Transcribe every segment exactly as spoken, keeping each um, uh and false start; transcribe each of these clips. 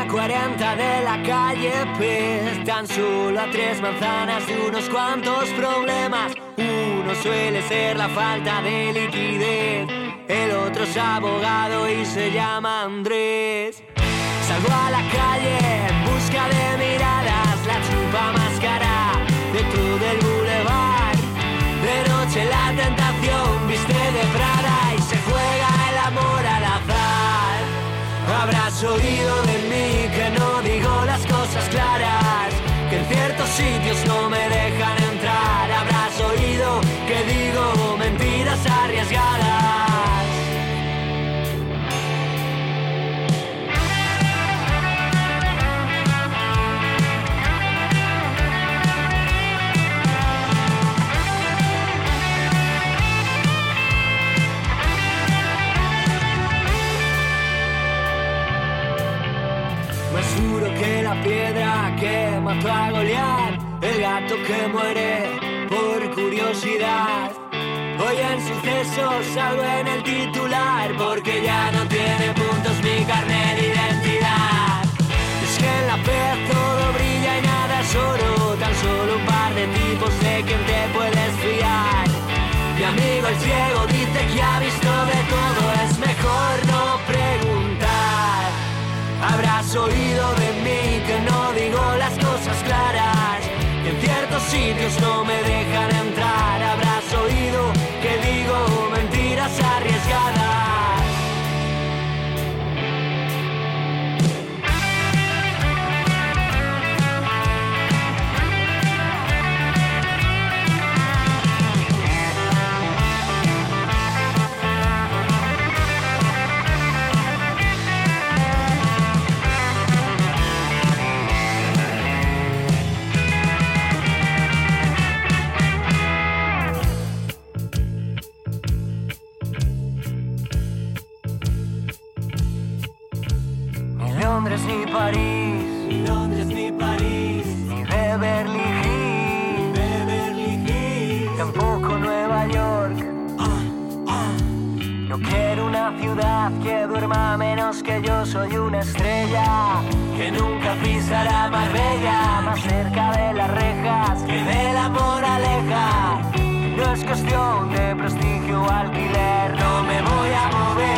la cuarenta de la calle P, tan solo a tres manzanas de unos cuantos problemas. Uno suele ser la falta de liquidez, el otro es abogado y se llama Andrés. Salgo a la calle en busca de miradas, la chupa más cara dentro del boulevard. De noche la tentación viste de Prada y se juega el amor al azar. Habrás oído de mí que no digo las cosas claras, que en ciertos sitios no me dejan entrar. Habrás oído que digo mentiras arriesgadas. Duro que la piedra que mató a Goliat, el gato que muere por curiosidad. Hoy en sucesos salgo en el titular porque ya no tiene puntos mi carnet de identidad. Es que en la P todo brilla y nada es oro, tan solo un par de tipos de quien te puedes fiar. Mi amigo el ciego dice que ha visto de todo, es mejor no preguntar. Habrás oído de mí que no digo las cosas claras, que en ciertos sitios no me dejan entrar. Habrás oído que digo mentiras arriesgadas. Londres ni París, ni Londres ni París, ni Beverly Hills, Beverly Hills, tampoco Nueva York. Uh, uh. No quiero una ciudad que duerma menos que yo. Soy una estrella que nunca pisará Marbella, más cerca de las rejas que de la moraleja. No es cuestión de prestigio o alquiler, no me voy a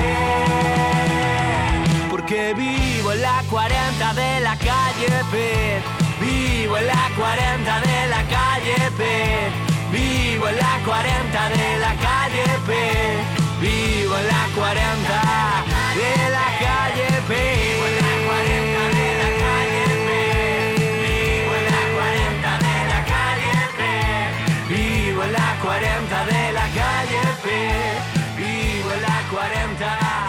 mover, porque vivo en la cuarenta de la calle P. Vivo en la cuarenta de la calle P. Vivo en la cuarenta de la calle P. Vivo en la cuarenta de la calle P. Vivo en la cuarenta de la calle P. Vivo en la cuarenta de la calle P. Vivo en la cuarenta de la calle P. Vivo en la cuarenta.